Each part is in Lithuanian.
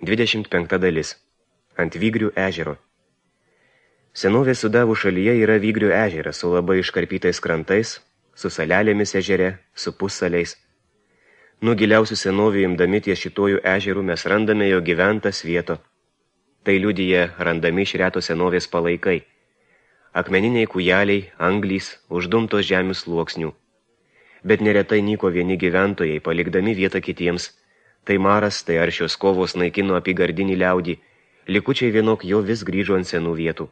25 dalis. Ant Vygrių ežero. Senovės Sudavų šalyje yra Vygrių ežeras su labai iškarpytais krantais, su salelėmis ežere, su pussaliais. Nuo giliausių senovių imdami ties šitojų ežerų mes randame jo gyventas vieto. Tai liudyje randami iš reto senovės palaikai. Akmeniniai kujeliai, anglys, uždumtos žemių sluoksnių. Bet neretai nyko vieni gyventojai, palikdami vietą kitiems. Tai maras, tai aršios kovos naikino apygardinį liaudį, likučiai vienok jo vis grįžo ant senų vietų.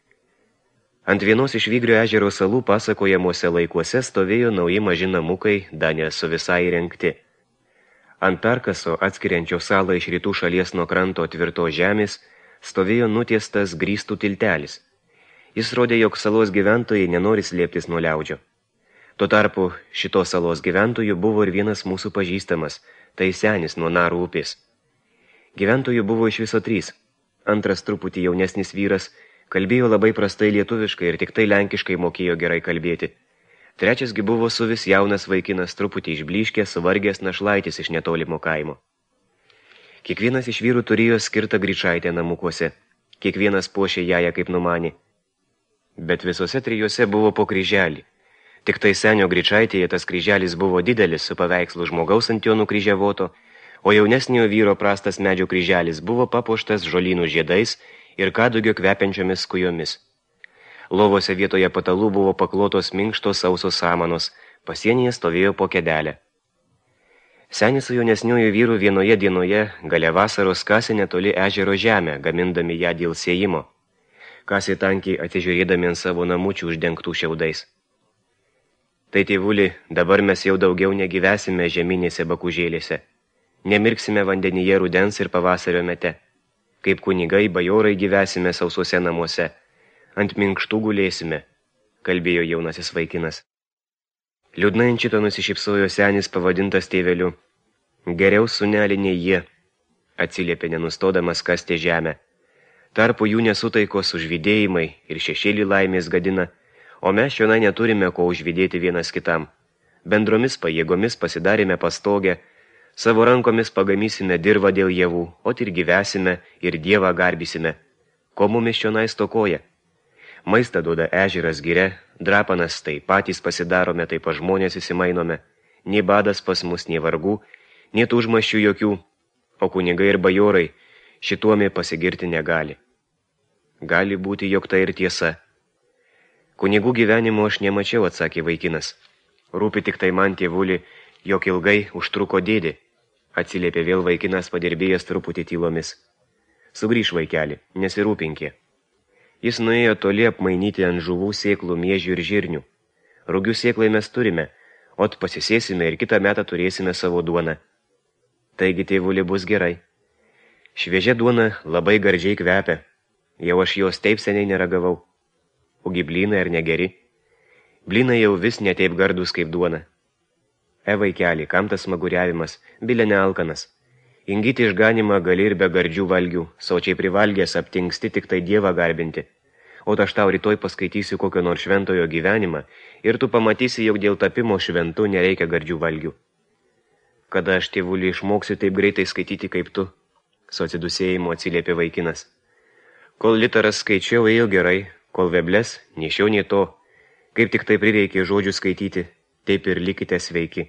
Ant vienos iš Vygrių ežero salų pasakojamuose laikuose stovėjo nauji maži namukai, danė su visai įrengti. Ant perkaso, atskiriančio salą iš rytų šalies nuo kranto tvirtos žemės, stovėjo nutiestas grįstų tiltelis. Jis rodė, jog salos gyventojai nenori slėptis nuo liaudžio. Tuo tarpu šitos salos gyventojų buvo ir vienas mūsų pažįstamas, tai senis nuo Narų upės. Gyventojų buvo iš viso 3. Antras truputį jaunesnis vyras, kalbėjo labai prastai lietuviškai ir tik tai lenkiškai mokėjo gerai kalbėti. Trečiasgi buvo suvis jaunas vaikinas, truputį išblyškęs, suvargęs našlaitis iš netolimo kaimo. Kiekvienas iš vyrų turėjo skirtą gryčaitę namukuose. Kiekvienas puošė ją kaip numanė. Bet visose 3 buvo po kryželį. Tik tai senio gryčaitėje tas kryželis buvo didelis su paveikslu žmogaus ant jo nukryžiavoto, o jaunesniojo vyro prastas medžio kryželis buvo papuoštas žolynų žiedais ir kadugio kvepiančiomis skujomis. Lovose vietoje patalų buvo paklotos minkštos sausos samanos, pasienyje stovėjo po kėdelę. Senis su jaunesniuoju vyru vienoje dienoje gale vasaros kasė netoli ežero žemę, gamindami ją dėl sėjimo. Kasė tankiai atižiūrėdami ant savo namučių uždengtų šiaudais. Tai tėvuli, dabar mes jau daugiau negyvesime žeminėse bakužėlėse. Nemirksime vandenyje rudens ir pavasario mete. Kaip kunigai, bajorai gyvesime sausuose namuose. Ant minkštų gulėsime, kalbėjo jaunasis vaikinas. Liūdnai ant šito nusišypsojo senis pavadintas tėveliu. Geriau sūneli nei jie, atsiliepė nenustodamas kasti žemę. Tarpu jų nesutaikos užvidėjimai ir šešėlį laimės gadina, o mes šionai neturime ko užvidėti vienas kitam. Bendromis pajėgomis pasidarėme pastogę, savo rankomis pagamysime dirvą dėl javų, o ir gyvesime ir Dievą garbysime. Ko mumis šionai stokoja? Maistą duoda ežeras giria, drapanas tai patys pasidarome, tai pa žmonės įsimainome. Nei badas pas mus, nei vargų, nei tų užmaščių jokių, o kunigai ir bajorai šituomi pasigirti negali. Gali būti, jog tai ir tiesa. Kunigų gyvenimo aš nemačiau, atsakė vaikinas. Rūpi tik tai man tėvuli, jog ilgai užtruko dėdė, atsiliepė vėl vaikinas padirbėjęs truputį tylomis. Sugrįš vaikeli, nesirūpinkė. Jis nuėjo toli apmainyti ant žuvų sėklų, miežių ir žirnių. Rugių sėklai mes turime, ot pasisėsime ir kitą metą turėsime savo duoną. Taigi tėvuli bus gerai. Šviežia duona labai gardžiai kvepia. Jau aš jos taip seniai neragavau. Ugi blynai ar negeri? Blynai jau vis ne taip gardus kaip duona. Vaikeli, kam tas smaguriavimas, bilė nealkanas. Ingyti išganimą gali ir be gardžių valgių, sočiai privalgęs aptingsti tik tai Dievą garbinti. O aš tau rytoj paskaitysiu kokio nors šventojo gyvenimą ir tu pamatysi, jog dėl tapimo šventu nereikia gardžių valgių. Kada aš tėvulį išmoksiu taip greitai skaityti kaip tu, su atsidusėjimu atsiliepė vaikinas. Kol literas skaičiau ėjo gerai, kol veblės, nešiau nei to, kaip tik tai prireikė žodžių skaityti, taip ir likite sveiki.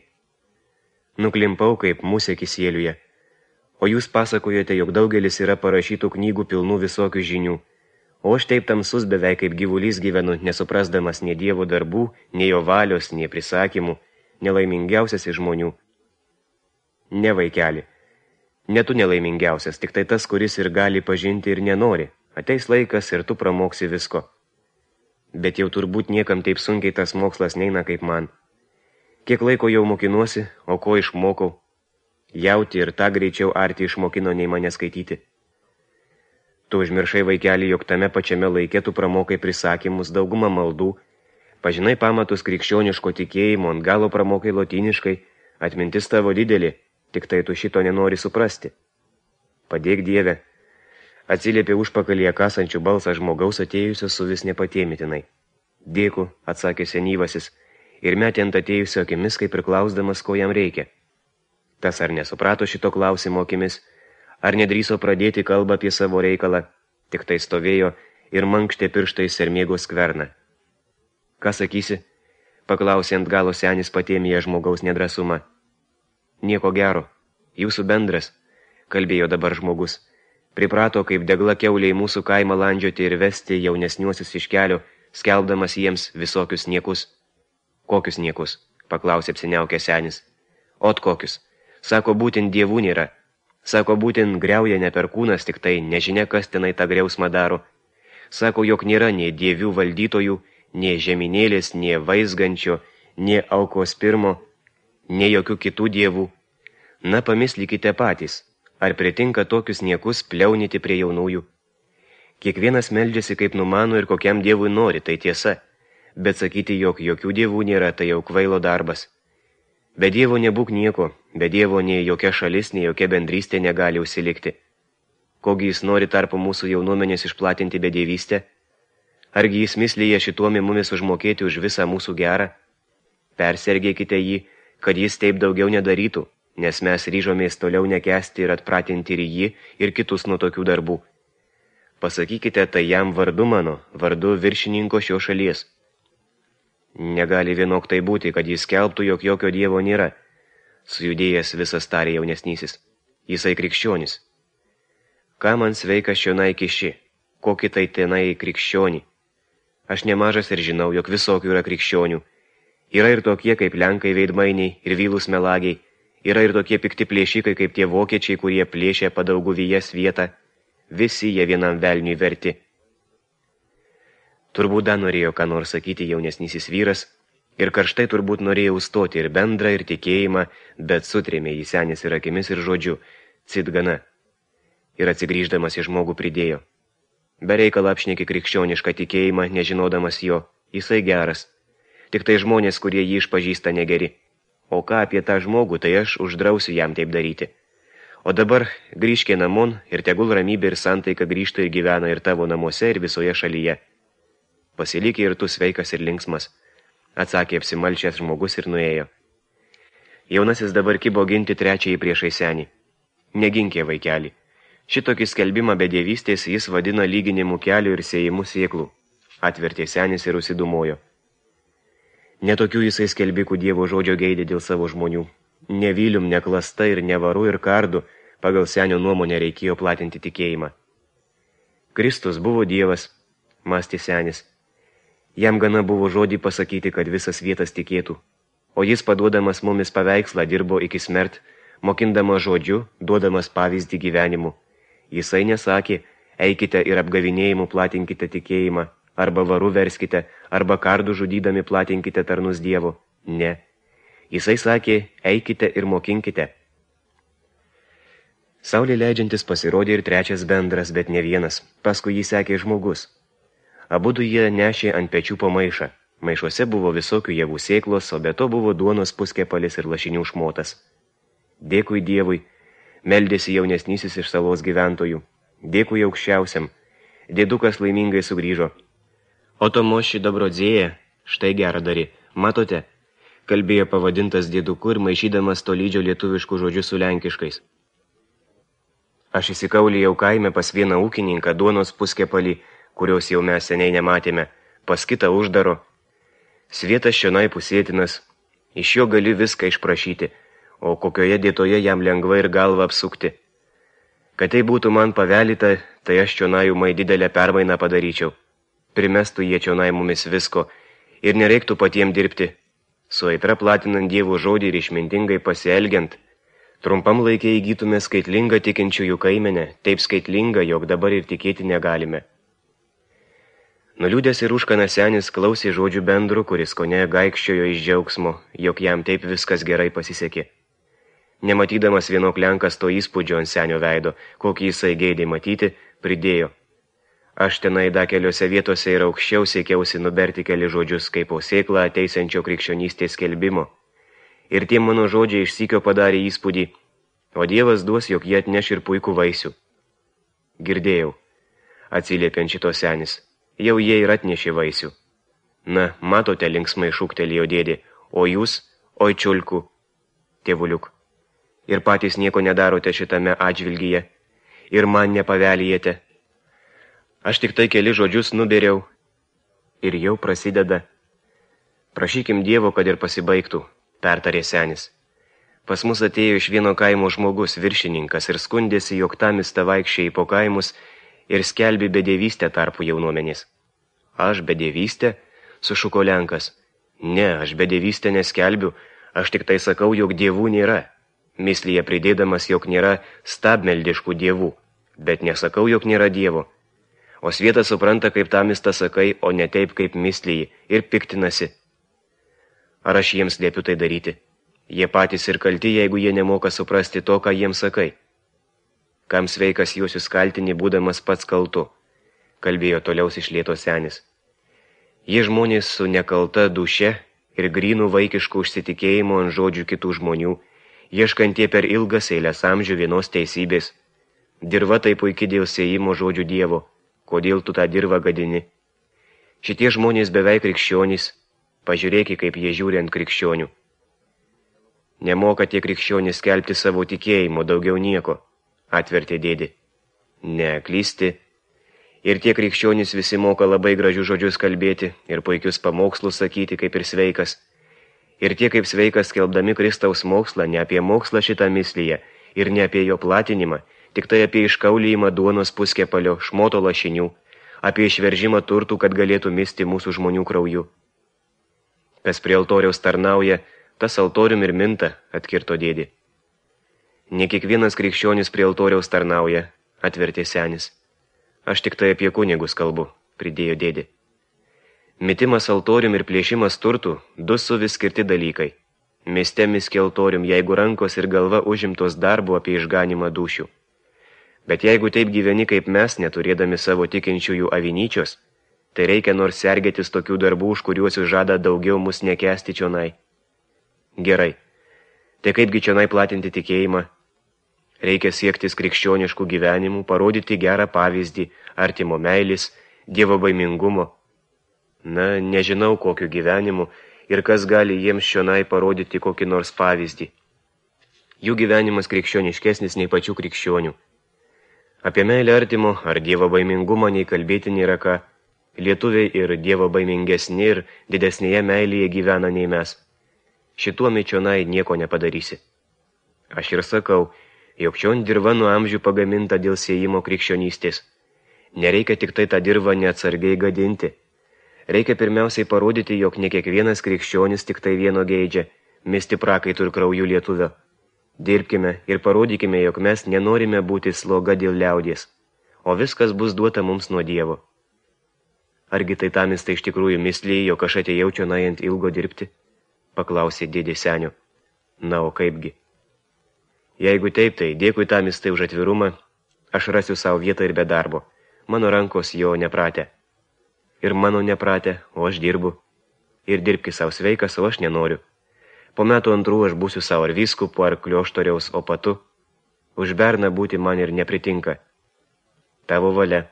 Nuklimpau kaip musė kisieliuje, o jūs pasakojate, jog daugelis yra parašytų knygų pilnų visokių žinių, o aš taip tamsus beveik kaip gyvulys gyvenu, nesuprasdamas nei Dievo darbų, nei jo valios, nei prisakymų, nelaimingiausias iš žmonių. Ne vaikeli, ne tu nelaimingiausias, tik tai tas, kuris ir gali pažinti ir nenori. Ateis laikas ir tu pramoksi visko. Bet jau turbūt niekam taip sunkiai tas mokslas neina kaip man. Kiek laiko jau mokinuosi, o ko išmokau? Jauti ir tą greičiau arti išmokino nei mane skaityti. Tu užmiršai vaikelį, jog tame pačiame laike tu pramokai prisakymus, daugumą maldų, pažinai pamatus krikščioniško tikėjimo, ant galo pramokai lotyniškai, atmintis tavo didelė, tik tai tu šito nenori suprasti. Padėk Dieve. Atsiliepė užpakalyje kasančių balsą žmogaus atėjusio su vis nepatėmitinai. Dėku, atsakė senyvasis, ir metė ant atėjusio akimis, kaip ir klausdamas, ko jam reikia. Tas ar nesuprato šito klausimo akimis, Ar nedrįso pradėti kalbą apie savo reikalą, tik tai stovėjo ir mankštė pirštais sermėgos skverną. Ką sakysi? Paklausė ant galo senis patėmėje žmogaus nedrasumą. Nieko gero, jūsų bendras, kalbėjo dabar žmogus. Priprato kaip degla kiauliai mūsų kaimą landžioti ir vesti jaunesniuosius iš kelio, skelbdamas jiems visokius niekus. Kokius niekus? Paklausė apsiniaukė senis. Ot kokius. Sako, būtent dievų nėra. Sako, būtent griauja ne per kūnas, tik tai nežinia, kas tenai tą griausmą daro. Sako, jog nėra nei dievių valdytojų, nei žeminėlės, nei vaizgančio, nei aukos pirmo, nei jokių kitų dievų. Na, pamislykite patys, ar pritinka tokius niekus pliaunyti prie jaunųjų. Kiekvienas meldžiasi kaip numano ir kokiam dievui nori, tai tiesa, bet sakyti, jog jokių dievų nėra, tai jau kvailo darbas. Be dievo nebūk nieko, be dievo nei jokia šalis, nei jokia bendrystė negali užsilikti. Kogi jis nori tarpu mūsų jaunuomenės išplatinti bedievystę? Argi jis mislyje šituomi mumis užmokėti už visą mūsų gerą? Persergėkite jį, kad jis taip daugiau nedarytų, nes mes ryžomės toliau nekesti ir atpratinti ir jį, ir kitus nuo tokių darbų. Pasakykite tai jam vardu mano, vardu viršininko šio šalies. Negali vienok tai būti, kad jis skelbtų, jog jokio dievo nėra. Sujudėjęs visas tarė jaunesnysis. Jisai krikščionis. Ką man sveikas čionai kiši? Kokį tai tenai krikščionį? Aš nemažas ir žinau, jog visokių yra krikščionių. Yra ir tokie kaip lenkai veidmainiai ir vylūs melagiai. Yra ir tokie pikti plėšikai kaip tie vokiečiai, kurie plėšė Padauguvijas vietą. Visi jie vienam velniui verti. Turbūt dar norėjo ką nors sakyti jaunesnysis vyras ir karštai turbūt norėjo užstoti ir bendrą, ir tikėjimą, bet sutrėmė į senis ir akimis ir žodžiu, cit gana. Ir atsigrįždamas į žmogų pridėjo. Be reikalo apšneki krikščionišką tikėjimą, nežinodamas jo, jisai geras. Tik tai žmonės, kurie jį išpažįsta negeri. O ką apie tą žmogų, tai aš uždrausiu jam taip daryti. O dabar grįžkė namon ir tegul ramybė ir santaika grįžta ir gyvena ir tavo namuose ir visoje šalyje. Pasilikė ir tu sveikas ir linksmas, atsakė apsimalšęs žmogus ir nuėjo. Jaunasis dabar kibo ginti trečiąjį priešai senį. Neginkė vaikelį. Šitokį skelbimą be dievystės jis vadina lyginimu kelių ir sėjimų sėklų. Atvertė senis ir užsidumojo. Netokių jisai skelbikų dievo žodžio geidė dėl savo žmonių. Nevylium, neklasta ir nevaru ir kardu, pagal senio nuomonę reikėjo platinti tikėjimą. Kristus buvo dievas, mąstė senis. Jam gana buvo žodį pasakyti, kad visas vietas tikėtų, o jis paduodamas mumis paveikslą dirbo iki smert, mokindamas žodžiu, duodamas pavyzdį gyvenimu. Jisai nesakė, eikite ir apgavinėjimu platinkite tikėjimą, arba varu verskite, arba kardu žudydami platinkite tarnus Dievo. Ne. Jisai sakė, eikite ir mokinkite. Saulė leidžiantis pasirodė ir trečias bendras, bet ne vienas, paskui jį sekė žmogus. Abudu jie nešė ant pečių po maišą. Maišuose buvo visokių javų sėklos, o be to buvo duonos puskepalis ir lašinių šmotas. Dėkui Dievui, meldėsi jaunesnysis iš salos gyventojų. Dėkui aukščiausiam. Dėdukas laimingai sugrįžo. O Tomoši Dobrodzėje, štai gerą darė, matote, kalbėjo pavadintas dėduku ir maišydamas tolydžio lietuviškų žodžių su lenkiškais. Aš įsikaulijau kaime pas vieną ūkininką duonos puskepalį, kurios jau mes seniai nematėme, pas kitą uždaro. Svietas čionai pusėtinas, iš jo gali viską išprašyti, o kokioje dėtoje jam lengva ir galva apsukti. Kad tai būtų man pavelyta, tai aš čionai ūmai didelę permainą padaryčiau. Primestų jie čionai mumis visko ir nereiktų patiem dirbti. Su aitra platinant Dievo žodį ir išmintingai pasielgiant, trumpam laikė įgytume skaitlingą tikinčiųjų kaimenę, taip skaitlingą, jog dabar ir tikėti negalime. Nuliūdęs ir užkanas senis klausė žodžių bendru, kuris kone gaikščiojo iš džiaugsmo, jog jam taip viskas gerai pasisekė. Nematydamas vienok lenkas to įspūdžio ant senio veido, kokį jisai geidė matyti, pridėjo. Aš tenai keliose vietose ir aukščiau siekiausi nuberti keli žodžius, kaip po sėklą ateisiančio krikščionystės skelbimo. Ir tie mano žodžiai išsykio padarė įspūdį, o Dievas duos, jog jie atneš ir puikų vaisių. Girdėjau, atsiliepiant šito senis. Jau jie ir atnešė vaisių. Na, matote, linksmai šūktelėjo dėdė, o jūs, oi čiulku, tėvuliuk. Ir patys nieko nedarote šitame atžvilgyje. ir man nepavelyjate. Aš tik tai keli žodžius nuberiau ir jau prasideda. Prašykim Dievo, kad ir pasibaigtų, pertarė senis. Pas mus atėjo iš vieno kaimo žmogus, viršininkas, ir skundėsi, jog tamista vaikščiai po kaimus ir skelbi bedėvystę tarpu jaunuomenės. Aš bedėvystę? Sušuko Lenkas. Ne, aš bedėvystę neskelbiu, aš tik tai sakau, jog dievų nėra. Mislyje pridėdamas, jog nėra stabmeldiškų dievų, bet nesakau, jog nėra dievo. O Svietas supranta, kaip tamista sakai, o ne taip, kaip mislyji, ir piktinasi. Ar aš jiems liepiu tai daryti? Jie patys ir kalti, jeigu jie nemoka suprasti to, ką jiems sakai. Kam sveikas juosius kaltini, būdamas pats kaltu, kalbėjo toliaus iš lėto senis. Jie žmonės su nekalta duše ir grynų vaikiškų užsitikėjimo ant žodžių kitų žmonių, ieškantie per ilgas eilės amžių vienos teisybės. Dirva tai puikiai dėl sėjimo žodžių Dievo, kodėl tu tą dirvą gadini. Šitie žmonės beveik krikščionys, pažiūrėki, kaip jie žiūri ant krikščionių. Nemoka tie krikščionys skelbti savo tikėjimo, daugiau nieko, atvertė dėdė. Ne, klysti. Ir tie krikščionys visi moka labai gražių žodžius kalbėti ir puikius pamokslus sakyti, kaip ir sveikas. Ir tie kaip sveikas skelbdami Kristaus mokslą, ne apie mokslą šitą mislyje ir ne apie jo platinimą, tik tai apie iškaulijimą duonos puskepalio, šmoto lašinių, apie išveržimą turtų, kad galėtų misti mūsų žmonių krauju. Kas prie altoriaus tarnauja, tas altorium ir minta, atkirto dėdė. Ne kiekvienas krikščionis prie altoriaus tarnauja, atvertė senis. Aš tik tai apie kunigus kalbu, pridėjo dėdė. Mitimas altorium ir plėšimas turtų, du suvis skirti dalykai. Mieste miski altorium, jeigu rankos ir galva užimtos darbo apie išganimą dūšių. Bet jeigu taip gyveni kaip mes, neturėdami savo tikinčiųjų avinyčios, tai reikia nors sergėtis tokių darbų, už kuriuos žada daugiau mus nekesti čionai. Gerai, tai kaipgi čionai platinti tikėjimą? Reikia siektis krikščioniškų gyvenimų, parodyti gerą pavyzdį, artimo meilės, Dievo baimingumo. Na, nežinau kokiu gyvenimu ir kas gali jiems čionai parodyti kokį nors pavyzdį. Jų gyvenimas krikščioniškesnis nei pačių krikščionių. Apie meilę artimo ar Dievo baimingumą nei kalbėti nėra ką. Lietuviai ir Dievo baimingesni ir didesnėje meilėje gyvena nei mes. Šituo čionai nieko nepadarysi. Aš ir sakau, jog čion dirva nuo amžių pagaminta dėl siejimo krikščionystės. Nereikia tik tai tą dirvą neatsargiai gadinti. Reikia pirmiausiai parodyti, jog ne kiekvienas krikščionis tik tai vieno geidžia, misti prakaitų ir kraujų lietuvio. Dirbkime ir parodykime, jog mes nenorime būti sloga dėl liaudies, o viskas bus duota mums nuo Dievo. Argi tai tamista iš tikrųjų misliai, jog aš atėjau čionai ant ilgo dirbti? Paklausė dėdė senio. Na, o kaipgi? Jeigu taip, tai dėkui tamistai už atvirumą, aš rasiu savo vietą ir be darbo. Mano rankos jo nepratę. Ir mano nepratę, o aš dirbu. Ir dirbki savo sveikas, o aš nenoriu. Po metų antrų aš būsiu savo ar vyskupu, ar klioštoriaus opatu. Už berną būti man ir nepritinka. Tavo valia.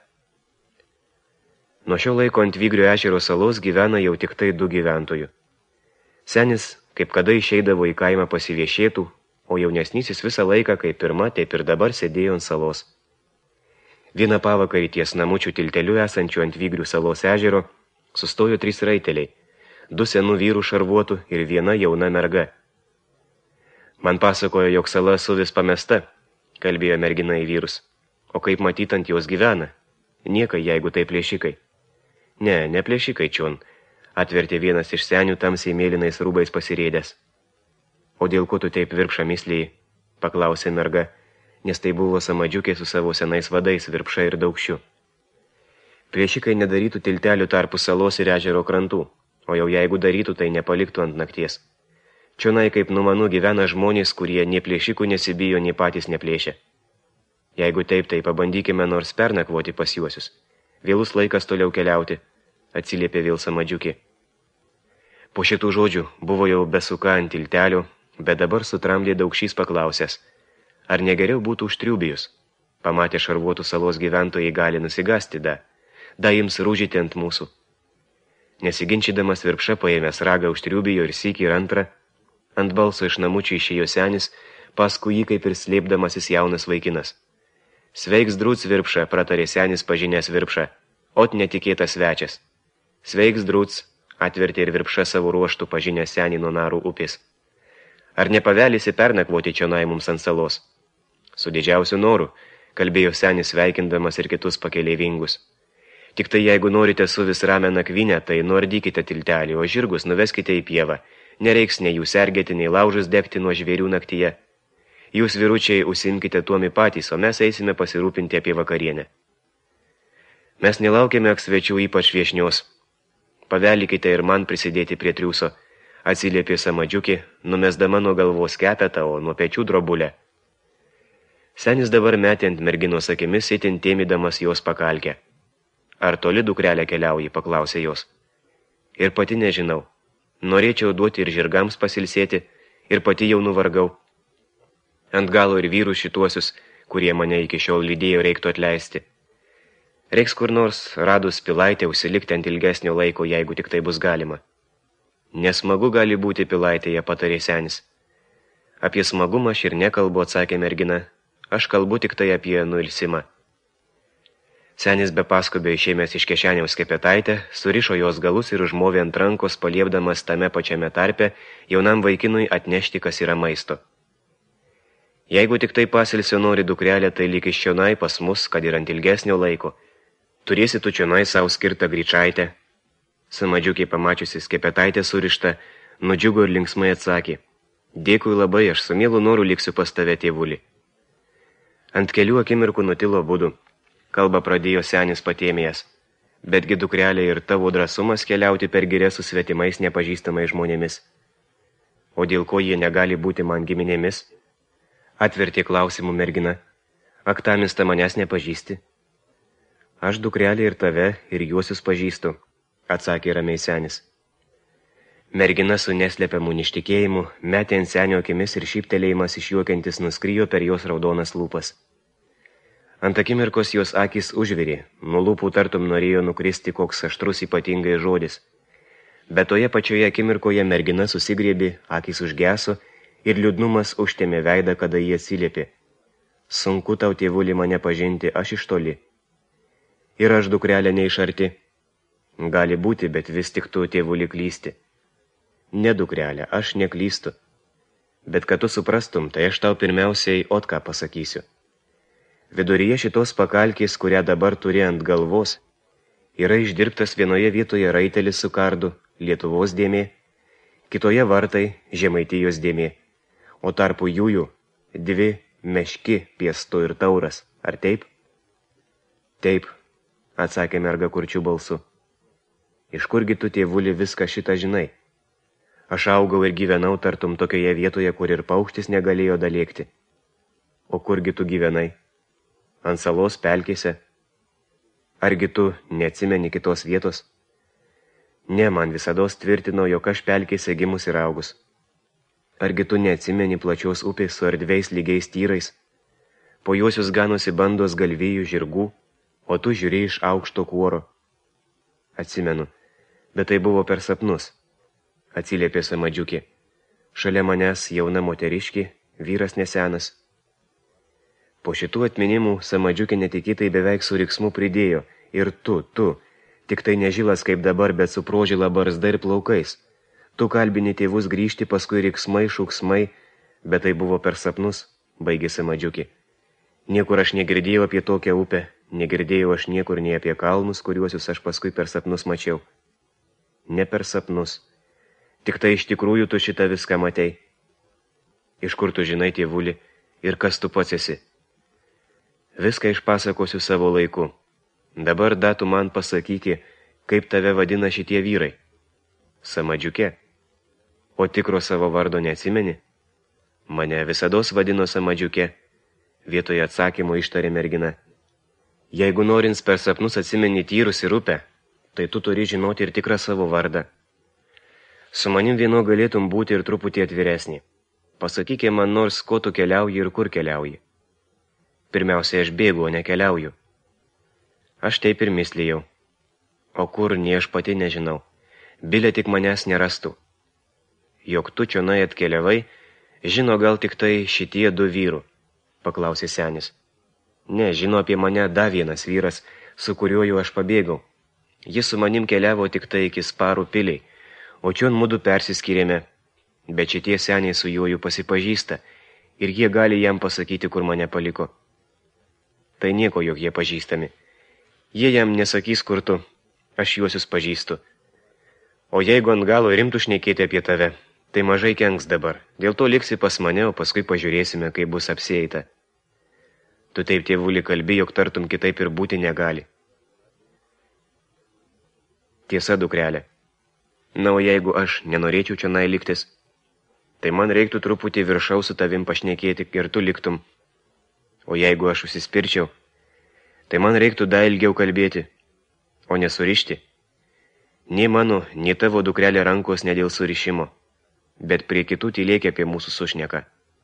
Nuo šio laiko ant Vigrių ežero salos gyvena jau tik tai 2 gyventojų. Senis, kaip kada išeidavo į kaimą pasiviešėtų, o jaunesnysis visą laiką, kaip pirma, taip ir dabar sėdėjo ant salos. Vieną pavakarį ties namučių tilteliu esančių ant Vigrių salos ežero sustojo 3 raiteliai, 2 senų vyrų šarvuotų ir 1 jauna merga. Man pasakojo, jog sala suvis pamesta, kalbėjo mergina į vyrus. O kaip matyt ant jos gyvena? Niekai, jeigu tai plėšikai. Ne plėšikai čion, atvertė vienas iš senių tamsiai mėlynais rūbais pasirėdęs. O dėl ko tu taip virpša misliai? Paklausė merga, nes tai buvo samadžiukė su savo senais vadais, virpša ir daugščiu. Plėšikai nedarytų tiltelių tarpu salos ir ežero krantų, o jau jeigu darytų, tai nepaliktų ant nakties. Čionai kaip numanų gyvena žmonės, kurie nei plėšikų nesibijo, nei patys neplėšia. Jeigu taip, tai pabandykime nors pernakvoti pas juosius. Vėlus laikas toliau keliauti, atsiliepė vėl samadžiukė. Po šitų žodžių buvo jau besuka ant tiltelio, bet dabar sutramdė daugšys paklausęs. Ar negeriau būtų užtriubijus? Pamatė šarvuotų salos gyventojai gali nusigasti, da jums rūžyti ant mūsų. Nesiginčydamas virpša paėmęs ragą užtriubijo ir sykį ir antrą, ant balso iš namučių išėjo senis, paskui jį kaip ir slėpdamasis jaunas vaikinas. Sveiks drūts virpša, pratarė senis pažinęs virpšą, ot netikėtas svečias. Sveiks drūts, atvertė ir virpša savo ruoštų pažinęs senį nuo Narų upės. Ar nepavelisi pernakvoti čionai mums ant salos? Su didžiausiu noru, kalbėjo senis sveikindamas ir kitus pakeleivingus. Tik tai jeigu norite su vis ramę nakvynę, tai nuardykite tiltelį, o žirgus nuveskite į pievą. Nereiks nei jų sergėti, nei laužus degti nuo žvėrių naktyje. Jūs, vyručiai, užsimkite tuomi patys, o mes eisime pasirūpinti apie vakarienę. Mes nelaukėme svečių, ypač viešnios. Pavelikite ir man prisidėti prie triūso, atsiliepė Samadžiukė, numesdama nuo galvos kepetą, o nuo pečių drobulę. Senis dabar metė ant merginos akimis, itin tėmydamas jos pakalkę. Ar toli dukrelė keliauji, paklausė jos. Ir pati nežinau. Norėčiau duoti ir žirgams pasilsėti, ir pati jau nuvargau. Ant galo ir vyrų šituosius, kurie mane iki šiol lydėjo, reiktų atleisti. Reiks kur nors, radus pilaitę, užsilikti ant ilgesnio laiko, jeigu tik tai bus galima. Nesmagu gali būti pilaitėje, patarė senis. Apie smagumą aš ir nekalbu, atsakė mergina. Aš kalbu tik tai apie nuilsimą. Senis be paskubio išėmęs iš kešeniaus skepetaitę, surišo jos galus ir užmovė ant rankos, paliepdamas tame pačiame tarpe jaunam vaikinui atnešti, kas yra maisto. Jeigu tik tai pasilsio nori dukrelė, tai lyg iš čionai pas mus, kad ir ant ilgesnio laiko. Turėsi tu čionai savo skirtą gryčaitę. Samadžiukė pamačiusi skepetaitę surištą, nudžiugo ir linksmai atsakė. Dėkui labai, aš su mielu noru liksiu pas tave, tėvuli. Ant kelių akimirkų nutilo budu. Kalba pradėjo senis patėmėjęs. Betgi dukrelė ir tavo drąsumas keliauti per girią su svetimais nepažįstamais žmonėmis. O dėl ko jie negali būti man giminėmis? Atvertė klausimų mergina. Ak, tamista manęs nepažįsti? Aš dukrelį ir tave, ir juosius pažįstu, atsakė ramiai senis. Mergina su neslepiamu neištikėjimu metė ant senio akimis ir šyptelėjimas išjuokiantis nuskrijo per jos raudonas lūpas. Ant akimirkos jos akys užvirė, nuo lūpų tartum norėjo nukristi koks aštrus ypatingai žodis. Bet toje pačioje akimirkoje mergina susigriebė, akys užgeso ir liūdnumas užtėmė veidą, kada jie atsiliepė. Sunku tau, tėvuli, mane pažinti, aš iš toli. Ir aš, dukrelė, ne iš arti. Gali būti, bet vis tik tu, tėvuli, klysti. Ne, dukrelė, aš neklystu. Bet kad tu suprastum, tai aš tau pirmiausiai ką pasakysiu. Viduryje šitos pakalkės, kurią dabar turi ant galvos, yra išdirbtas vienoje vietoje raitelis su kardu, Lietuvos dėmė, kitoje vartai, Žemaitijos dėmė, o tarpu jųjų dvi meški, piestu ir tauras. Ar taip? Taip, atsakė merga kurčių balsu. Iš kurgi tu, tėvuli, viską šitą žinai? Aš augau ir gyvenau tartum tokioje vietoje, kur ir paukštis negalėjo dalėkti. O kurgi tu gyvenai? Ant salos pelkėse? Argi tu neatsimeni kitos vietos? Ne, man visados tvirtino, jog aš pelkėse gimus ir augus. Argi tu neatsimeni plačios upės su erdviais lygiais tyrais? Po juosius ganosi bandos galvijų žirgų, o tu žiūrėjai iš aukšto kuoro. Atsimenu, bet tai buvo per sapnus, atsiliepė Samadžiukė. Šalia manęs jauna moteriškė, vyras nesenas. Po šitų atminimų Samadžiukė netikėtai beveik su riksmu pridėjo. Ir tu, tik tai nežilas kaip dabar, bet su prožila barzda ir plaukais. Tu kalbini tėvus grįžti, paskui riksmai, šūksmai, bet tai buvo per sapnus, baigė Samadžiukė. Niekur aš negirdėjau apie tokią upę, negirdėjau aš niekur nei apie kalnus, kuriuosius aš paskui per sapnus mačiau. Ne per sapnus. Tik tai iš tikrųjų tu šitą viską matei. Iš kur tu žinai, tėvuli, ir kas tu pats esi? Viską išpasakosiu savo laiku. Dabar tu man pasakyki, kaip tave vadina šitie vyrai. Samadžiukė. O tikro savo vardo neatsimeni? Mane visados vadino Samadžiukė. Vietoje atsakymo ištarė mergina. Jeigu norins per sapnus atsimeni tyrus ir upę, tai tu turi žinoti ir tikrą savo vardą. Su manim vieno galėtum būti ir truputį atviresnį. Pasakykė man nors, ko tu keliauji ir kur keliauji. Pirmiausia, aš bėgu, o nekeliauju. Aš taip ir mislėjau. O kur, nei aš pati nežinau. Bilė tik manęs nerastų. Jog tu čionai atkeliavai, žino gal tik tai šitie du vyrų, paklausė senis. Ne, žino apie mane dar vienas vyras, su kuriuo jau aš pabėgau. Jis su manim keliavo tik tai iki Sparų piliai, o čion mudu persiskyrėme, bet šitie seniai su juo pasipažįsta ir jie gali jam pasakyti, kur mane paliko. Tai nieko, jog jie pažįstami. Jie jam nesakys, kur tu, aš juosius pažįstu. O jeigu ant galo rimtų šnekėti apie tave, tai mažai kenks dabar. Dėl to liksi pas mane, o paskui pažiūrėsime, kaip bus apsieita. Tu taip, tėvuli, kalbi, jog tartum kitaip ir būti negali. Tiesa, dukrelė. Na, o jeigu aš nenorėčiau čionai liktis, tai man reiktų truputį viršau su tavim pašnekėti ir tu liktum. O jeigu aš užsispirčiau, tai man reiktų dar ilgiau kalbėti, o nesurišti. Nei mano, nei tavo dukrelė rankos ne dėl surišimo, bet prie kitų tylėkė apie mūsų sušneka.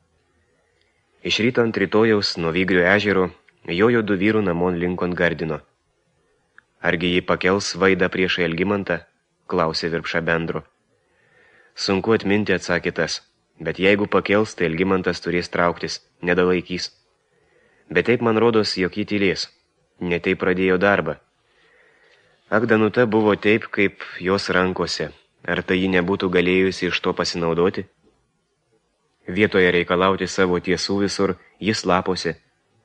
Iš ryto ant rytojaus nuo Vygrių ežero jojo 2 vyrų namon linkon Gardino. Argi jį pakels vaidą prieš Algimantą, klausė Virpša bendro. Sunku atminti, atsakė tas, bet jeigu pakels, tai Algimantas turės trauktis, nedalaikys. Bet taip man rodos, jog jį tylės, ne taip pradėjo darbą. Ak, Danuta buvo taip, kaip jos rankose, ar tai ji nebūtų galėjusi iš to pasinaudoti? Vietoje reikalauti savo tiesų visur, jis laposi.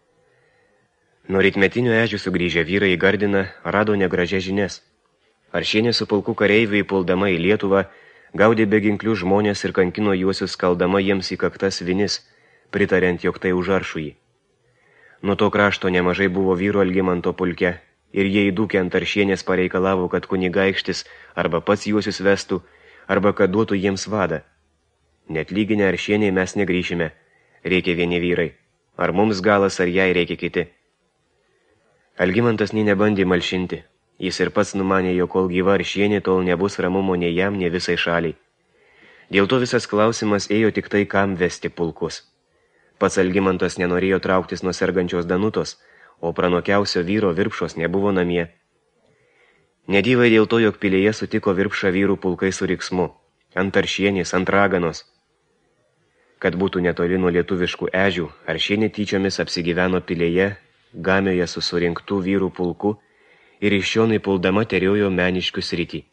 Nuo rytmetinio ežių sugrįžę vyrai į Gardiną rado negražias žinias. Aršienė su pulku kareiviai puldama į Lietuvą gaudė beginklių žmonės ir kankino juosius skaldama jiems į kaktas vinis, pritariant, jog tai užaršų jį. Nuo to krašto nemažai buvo vyrų Algimanto pulke ir jie įdūkę ant Aršienės pareikalavo, kad kunigaikštis arba pats juosius vestų, arba kad duotų jiems vadą. Net lyginę Aršieniai mes negrįšime, reikia vieni vyrai, ar mums galas, ar jai reikia kiti. Algimantas nei nebandė malšinti, jis ir pats numanė, jog kol gyva Aršienė, tol nebus ramumo nei jam, nei visai šaliai. Dėl to visas klausimas ėjo tik tai, kam vesti pulkus. Pats Algimantas nenorėjo trauktis nuo sergančios Danutos, o pranokiausio vyro Virpšos nebuvo namie. Nedyvai dėl to, jog pilyje sutiko Virpšą vyrų pulkai su riksmu, ant Aršienės, ant raganos. Kad būtų netoli nuo lietuviškų ežių, Aršienė tyčiomis apsigyveno pilyje, Gamioje su surinktų vyrų pulku ir iš šionai puldama teriojo Meniškių sritį.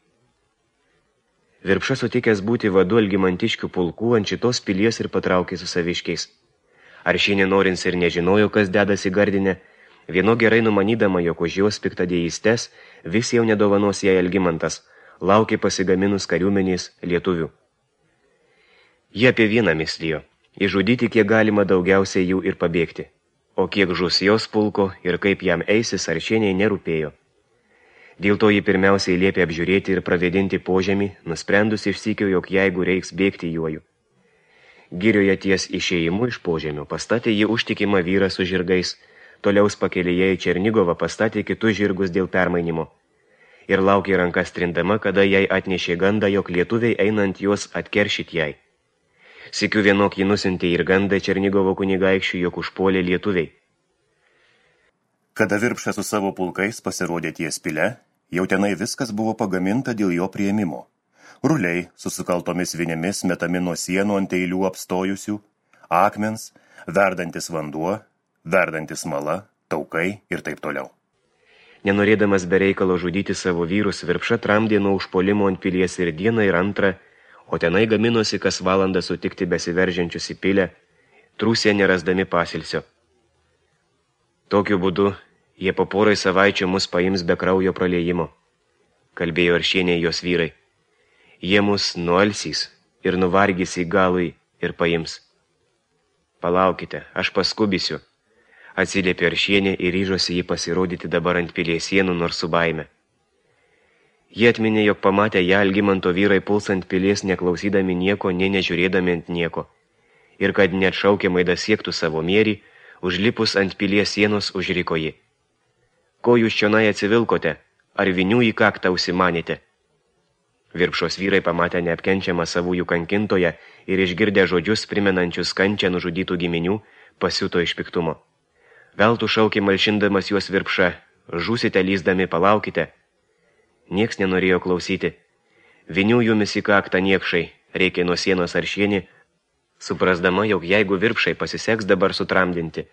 Virpša sutikęs būti vadu Algimantiškių pulkų ant šitos pilies ir patraukė su saviškiais. Aršienė norins ir nežinojo, kas dedasi Gardine, vieno gerai numanydama, jog už jos piktadėjistes vis jau nedovanos jai Algimantas, laukė pasigaminus kariuomenės lietuvių. Jie apie vieną mislijo, išžudyti kiek galima daugiausiai jų ir pabėgti. O kiek žus jos pulko ir kaip jam eisis Aršieniai nerūpėjo. Dėl to jį pirmiausiai liepė apžiūrėti ir pravėdinti požemį, nusprendus išsykio, jog jeigu reiks bėgti juoju. Girioje ties išėjimu iš požemio pastatė jį užtikimą vyrą su žirgais, toliaus pakelyje į Černigovą pastatė kitus žirgus dėl permainimo. Ir laukė rankas trindama, kada jai atnešė gandą, jog lietuviai einant juos atkeršyt jai. Sykiu vienok jį nusintė ir gandą Černigovo kunigaikščių, jog užpuolė lietuviai. Kada Virpša su savo pulkais pasirodė ties pile, jau tenai viskas buvo pagaminta dėl jo priėmimo. Ruliai su sukaltomis vinėmis metami nuo sienų ant eilių apstojusių, akmens, verdantis vanduo, verdantis mala, taukai ir taip toliau. Nenorėdamas be reikalo žudyti savo vyrus, Virpša tramdė nuo užpuolimo ant pilies ir dieną ir antrą, o tenai gaminosi kas valandą sutikti besiveržiančius į pilę, trūsė nerasdami pasilsio. Tokiu būdu jie po porai savaičių mus paims be kraujo praliejimo, kalbėjo Aršienė jos vyrai. Jie mus nualsys ir nuvargys į galui ir paims. Palaukite, aš paskubysiu, atsiliepė Aršienė ir ryžosi jį pasirodyti dabar ant pilies sienų nors su baime. Jie atminė, jog pamatė ją Algimanto vyrai puls ant pilies neklausydami nieko, nei nežiūrėdami ant nieko, ir kad net šaukiamai dasiektų savo mierį, užlipus ant pilies sienos užriko ji. Ko jūs čionai atsivilkote, ar vinių į kaktą užsimanėte? Virpšos vyrai pamatė neapkenčiamą savųjų kankintoją ir išgirdę žodžius primenančius kančią nužudytų giminių, pasiuto iš piktumo. Veltų šaukė malšindamas juos Virpša, žūsite lyzdami, palaukite. Nieks nenorėjo klausyti. Vinių jumis į kaktą niekšai, reikia nuo sienos Aršienė, suprasdama, jog jeigu Virpšai pasiseks dabar sutramdinti,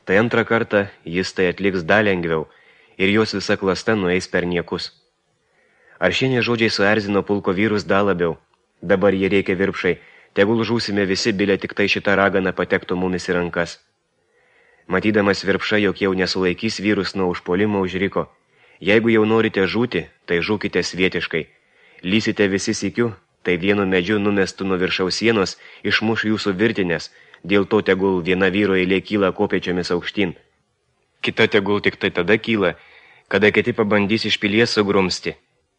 tai antrą kartą jis tai atliks dar lengviau ir jos visa klasta nueis per niekus. Aršienės žodžiai suerzino pulko vyrus dar labiau. Dabar jie reikia virpšai, tegul žūsime visi, bilė tik tai šitą raganą patektų mumis į rankas. Matydamas virpša, jog jau nesulaikys vyrus nuo užpuolimo, užriko: jeigu jau norite žūti, tai žūkite svietiškai. Lysite visi sykiu, tai vienu medžiu numestų nuo viršaus sienos išmuš jūsų virtinės, dėl to tegul viena vyro eilė kyla kopėčiomis aukštyn. Kita tegul tik tai tada kyla, kada kiti pabandys iš pilies sugrumsti.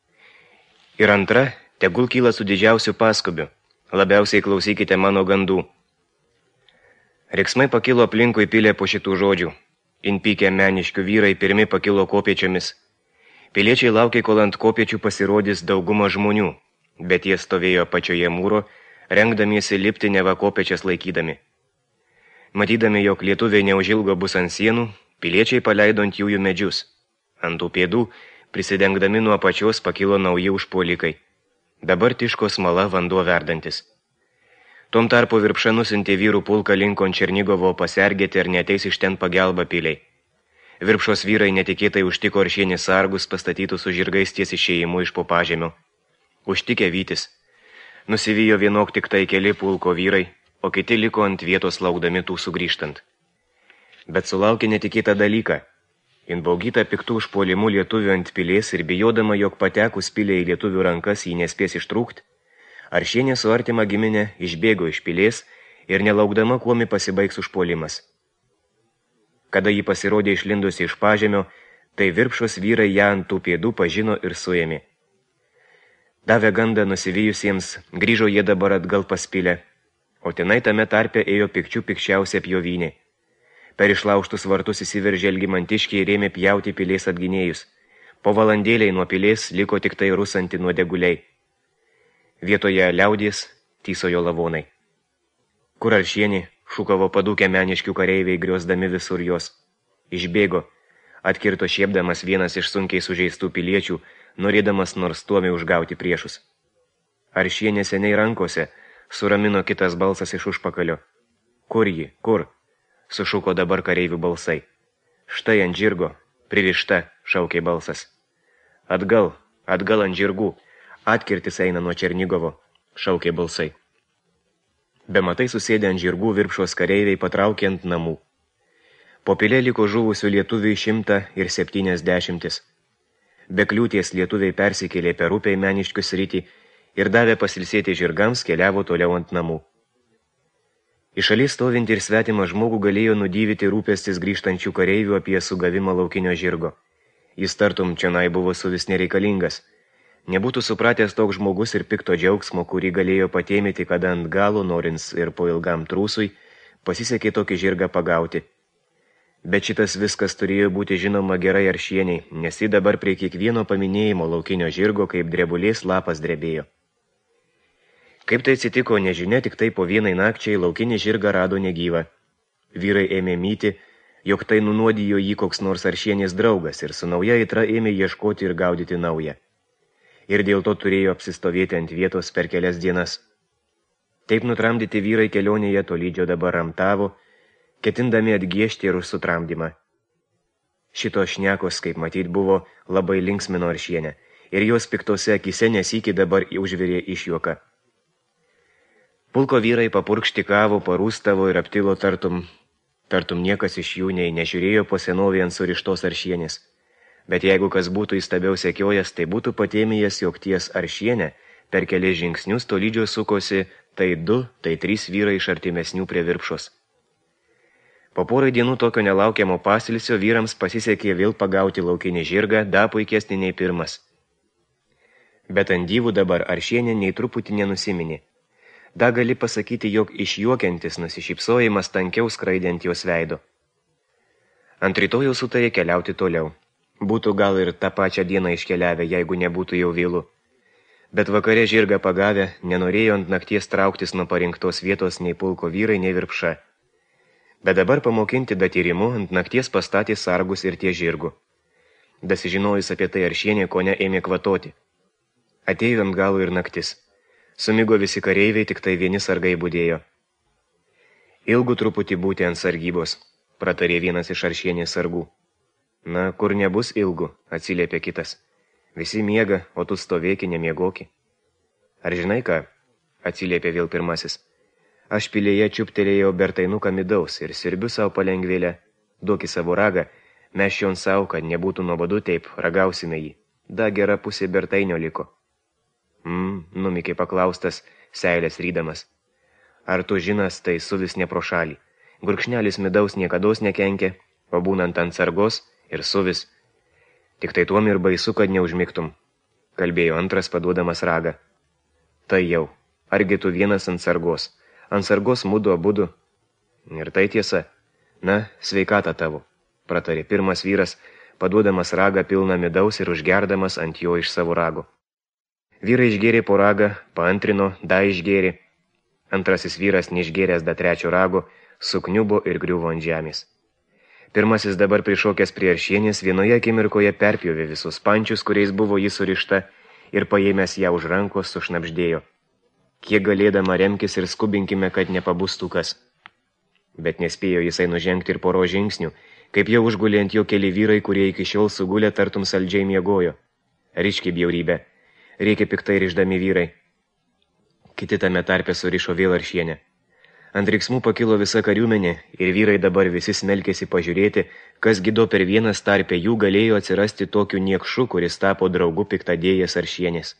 Ir antra, tegul kyla su didžiausiu paskubiu. Labiausiai klausykite mano gandų. Riksmai pakilo aplinkui pilė po šitų žodžių. Inpykę meniškių vyrai pirmi pakilo kopėčiomis. Piliečiai laukė, kol ant kopėčių pasirodys dauguma žmonių, bet jie stovėjo pačioje mūro, rengdamiesi lipti neva kopėčias laikydami. Matydami, jog lietuviai neužilgo bus ant sienų, piliečiai paleido ant jųjų medžius. Ant tų pėdų, prisidengdami nuo apačios, pakilo nauji užpuolikai. Dabar tiško smala vanduo verdantis. Tom tarpu virpša nusintė vyrų pulką linkon Černigovo pasergėti ar neteis iš ten pagelbą piliai. Virpšos vyrai netikėtai užtiko Aršienės sargus pastatytus su žirgais ties išėjimu iš po pažemio. Užtikę vytis. Nusivijo vienok tik tai keli pulko vyrai, o kiti liko ant vietos laukdami tų sugrįžtant. Bet sulaukė netikėtą dalyką. Inbaugyta piktų užpuolimų lietuvių ant pilies ir bijodama, jog patekus pilė į lietuvių rankas jį nespės ištrūkt, Aršienė su artima giminė išbėgo iš pilies ir nelaukdama, kuomi pasibaigs užpuolimas. Kada jį pasirodė išlindusi iš pažemio, tai virpšos vyrai ją ant tų pėdų pažino ir suėmė. Davę gandą nusivijusiems, grįžo jie dabar atgal pas pilę, o tenai tame tarpe ėjo pikčių pikščiausia pjovinė. Per išlaužtus vartus įsiveržė Algimantiškiai ir ėmė pjauti pilies atginėjus. Po valandėliai nuo pilies liko tik tai rusanti nuodeguliai. Vietoje liaudies tysojo lavonai. Kur Aršienė, šūkavo padūkę meniškių kareiviai, griosdami visur jos. Išbėgo, atkirto šiepdamas vienas iš sunkiai sužeistų piliečių, norėdamas nors tuomi užgauti priešus. Aršienė seniai rankose, suramino kitas balsas iš užpakalio. Kur ji, kur? Sušuko dabar kareivių balsai. Štai ant žirgo, pririšta, šaukė balsas. Atgal, atgal ant žirgų, atkirtis eina nuo Černigovo, šaukė balsai. Bematai susėdę ant žirgų virpšos kareiviai patraukė ant namų. Po pilė liko žuvusių lietuvių 170. Be kliūties lietuviai persikėlė per upę į Meniškių sritį ir davė pasilsėti žirgams, keliavo toliau ant namų. Iš šalies stovinti ir svetimą žmogų galėjo nudivyti rūpestis grįžtančių kareivių apie sugavimą laukinio žirgo. Jis tartum čionai buvo suvis nereikalingas. Nebūtų supratęs toks žmogus ir pikto džiaugsmo, kurį galėjo patėmyti, kada ant galo, norins ir po ilgam trūsui, pasisekė tokį žirgą pagauti. Bet šitas viskas turėjo būti žinoma gerai Aršieniai, nes ji dabar prie kiekvieno paminėjimo laukinio žirgo kaip drebulės lapas drebėjo. Kaip tai atsitiko, nežinia, tik tai po vienai nakčiai laukinį žirgą rado negyvą. Vyrai ėmė myti, jog tai nunuodijo jį koks nors Aršienės draugas ir su nauja aitra ėmė ieškoti ir gaudyti naują. Ir dėl to turėjo apsistovėti ant vietos per kelias dienas. Taip nutramdyti vyrai kelionėje tolydžio dabar ramtavo, ketindami atgiešti ir už sutramdymą. Šitos šnekos, kaip matyt, buvo labai linksmino Aršienę, ir jos piktose akise nesykį dabar užvirė išjuoka. Pulko vyrai papurkštikavo, parūstavo ir aptilo tartum niekas iš jų nei nežiūrėjo po senovėje ant surištos Aršienės. Bet jeigu kas būtų įstabiau sekiojas, tai būtų patėmėjęs, jog ties Aršienę per kelias žingsnius tolydžio sukosi tai 2, tai 3 vyrai iš artimesnių prie virpšos. Po porai dienų tokio nelaukiamo pasilsio vyrams pasisekė vėl pagauti laukinį žirgą, da puikesnį nei pirmas. Bet ant dyvų dabar Aršienė nei truputį nenusiminė. Da gali pasakyti, jog išjuokiantis nusišypsojimas tankiau skraidant jos veido. Ant rytojaus sutarė keliauti toliau. Būtų gal ir tą pačią dieną iškeliavę, jeigu nebūtų jau vėlu. Bet vakare žirgą pagavę, nenorėjo ant nakties trauktis nuo parinktos vietos nei pulko vyrai, nei virpša. Bet dabar pamokinti datyrimu ant nakties pastatė sargus ir tie žirgų. Dasižinojus apie tai Aršienė kone ėmė kvatoti. Atėjo ant galo ir naktis. Sumigo visi kareiviai, tik tai vieni sargai budėjo. Ilgu truputį būti ant sargybos. pratarė vienas iš Aršienės sargų. Na, kur nebus ilgų, atsiliepė kitas. Visi miega, o tu stovėki, nemiegoki. Ar žinai ką, atsiliepė vėl pirmasis. Aš pilėje čiuptelėjau bertainuką midaus ir sirbiu savo palengvėlę. Duoki savo ragą, mes šion savo, kad nebūtų nuobodu taip, ragausime jį. Da gera pusė bertainio liko. Numikė paklaustas, seilės rydamas. Ar tu žinas, tai suvis ne pro šalį. Gurkšnelis midaus niekados nekenkia, o būnant ant sargos ir suvis. Tik tai tuom ir baisu, kad neužmigtum, kalbėjo antras paduodamas ragą. Tai jau, argi tu vienas ant sargos? Ant sargos mudu abudu. Ir tai tiesa. Na, sveikata tavo, pratarė pirmas vyras, paduodamas ragą pilną midaus ir užgerdamas ant jo iš savo rago. Vyrai išgėrė po ragą, paantrino, da išgėrė. Antrasis vyras, neišgėręs da trečio rago, sukniubo ir griuvo ant žemės. Pirmasis dabar prišokęs prie Aršienės vienoje akimirkoje perpjovė visus pančius, kuriais buvo jis surišta, ir paėmęs ją už rankos sušnabždėjo. Kiek galėdama remkis ir skubinkime, kad nepabustų kas. Bet nespėjo jisai nužengti ir poro žingsnių, kaip jau užgulė ant jo keli vyrai, kurie iki šiol sugulė tartum saldžiai miegojo. Ryški bjaurybė, reikia piktai rišdami vyrai. Kiti tame tarpe surišo vėl Aršienę. Ant riksmų pakilo visa kariuomenė ir vyrai dabar visi smelkėsi pažiūrėti, kas gido per vienas tarpe jų galėjo atsirasti tokiu niekšu, kuris tapo draugu piktadėjęs Aršienės.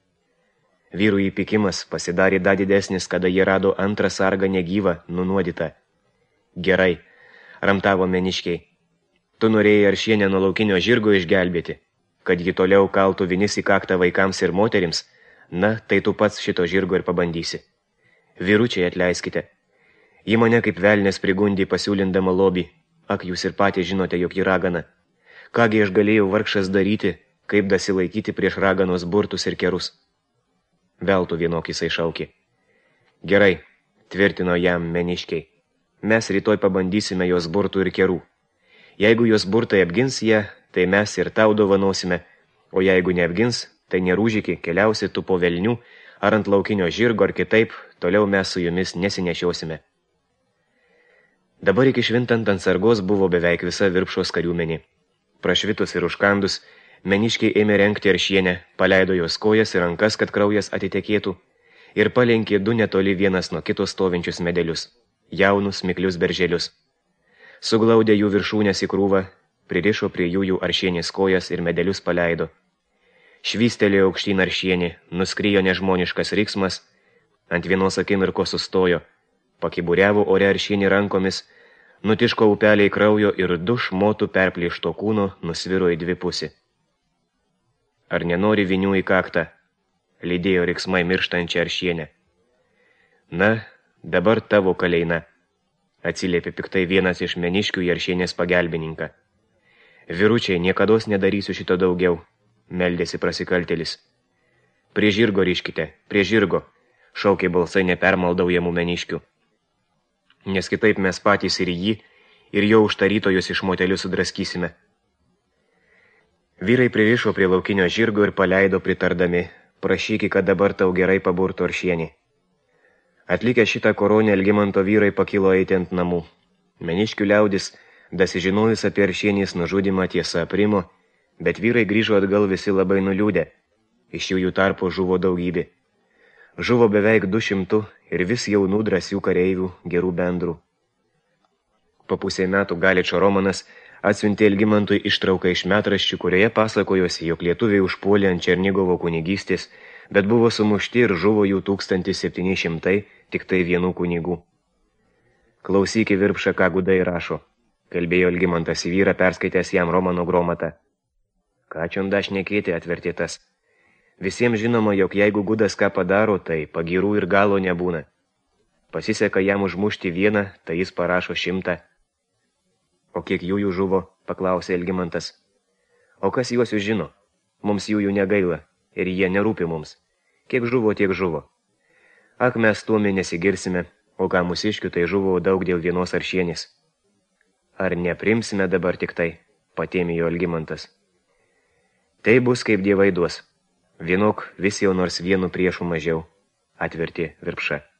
Vyrų įpykimas pasidarė dar didesnis, kada jie rado antrą sargą negyvą, nunuodytą. Gerai, ramtavo meniškiai. Tu norėjai Aršienę nuo laukinio žirgo išgelbėti, kad ji toliau kaltų vinis į kaktą vaikams ir moterims, na, tai tu pats šito žirgo ir pabandysi. Vyručiai, atleiskite. Ji mane kaip velnės prigundė pasiūlindama lobį. Ak, jūs ir patys žinote, jog ji ragana. Kągi aš galėjau vargšas daryti, kaip dasilaikyti prieš raganos burtus ir kerus. Veltų vienokis šaukė. Gerai, tvirtino jam meniškiai. Mes rytoj pabandysime jos burtų ir kerų. Jeigu jos burtai apgins ją, tai mes ir tau dovanosime, o jeigu neapgins, tai nerūžyki, keliausi tu po velnių, ar ant laukinio žirgo, ar kitaip, toliau mes su jumis nesinešiosime. Dabar iki švintant ant sargos buvo beveik visa Virpšos kariuomenė. Prašvitus ir užkandus, meniškiai ėmė rengti Aršienę, paleido jos kojas ir rankas, kad kraujas atitekėtų, ir palenkė du netoli vienas nuo kito stovinčius medelius, jaunus miklius berželius. Suglaudė jų viršūnės į krūvą, pririšo prie jų Aršienės kojas ir medelius paleido. Švystelėjo aukštyn Aršienė, nuskrijo nežmoniškas riksmas, ant vienos akimirkos sustojo, pakiburiavo ore Aršienė rankomis, nutiško upeliai kraujo ir du šmotų perplėšto kūno nusviro į dvi pusį. Ar nenori vinių į kaktą? Lydėjo riksmai mirštančią Aršienę. Na, dabar tavo kaleina, atsiliepė piktai vienas iš meniškių į Aršienės pagelbininką. Vyručiai, niekados nedarysiu šito daugiau, meldėsi prasikaltėlis. Prie žirgo ryškite, prie žirgo, šaukė balsai nepermaldaujamų meniškių. Nes kitaip mes patys ir jį, ir jo užtarytojus iš motelių sudraskysime. Vyrai pririšo prie laukinio žirgo ir paleido pritardami, prašyki, kad dabar tau gerai paburtų Aršienį. Atlikę šitą koronę, Algimanto vyrai pakilo eiti ant namų. Meniškių liaudis, dasižinojus apie Aršienės nužudymą, tiesa aprimo, bet vyrai grįžo atgal visi labai nuliūdę. Iš jų tarpo žuvo daugybė. Žuvo beveik 200 ir vis jaunų drąsių kareivių, gerų bendrų. Po pusė metų Galičo Romanas atsiuntė Algimantui ištrauką iš metraščių, kurioje pasakojosi, jog lietuviai užpuolė ant Černigovo kunigystės, bet buvo sumušti ir žuvo jų 1700, tik tai vienų kunigų. Klausyki, Virpša, ką gudai rašo, kalbėjo Algimantas į vyrą, perskaitęs jam Romano gromatą. Ką čion dašnekėti, atvertė tas. Visiems žinoma, jog jeigu gudas ką padaro, tai pagyrų ir galo nebūna. Pasiseka jam užmušti vieną, tai jis parašo 100. O kiek jų žuvo, paklausė Algimantas. O kas juos žino? Mums jų negaila, ir jie nerūpi mums. Kiek žuvo, tiek žuvo. Ak, mes tuomi nesigirsime, o ką mūsiškių tai žuvo daug dėl vienos Aršienės. Ar neprimsime dabar tik tai, patėmėjo Algimantas. Tai bus kaip dievai duos. Vienok vis jau nors vienu priešu mažiau, atvertė Virpša.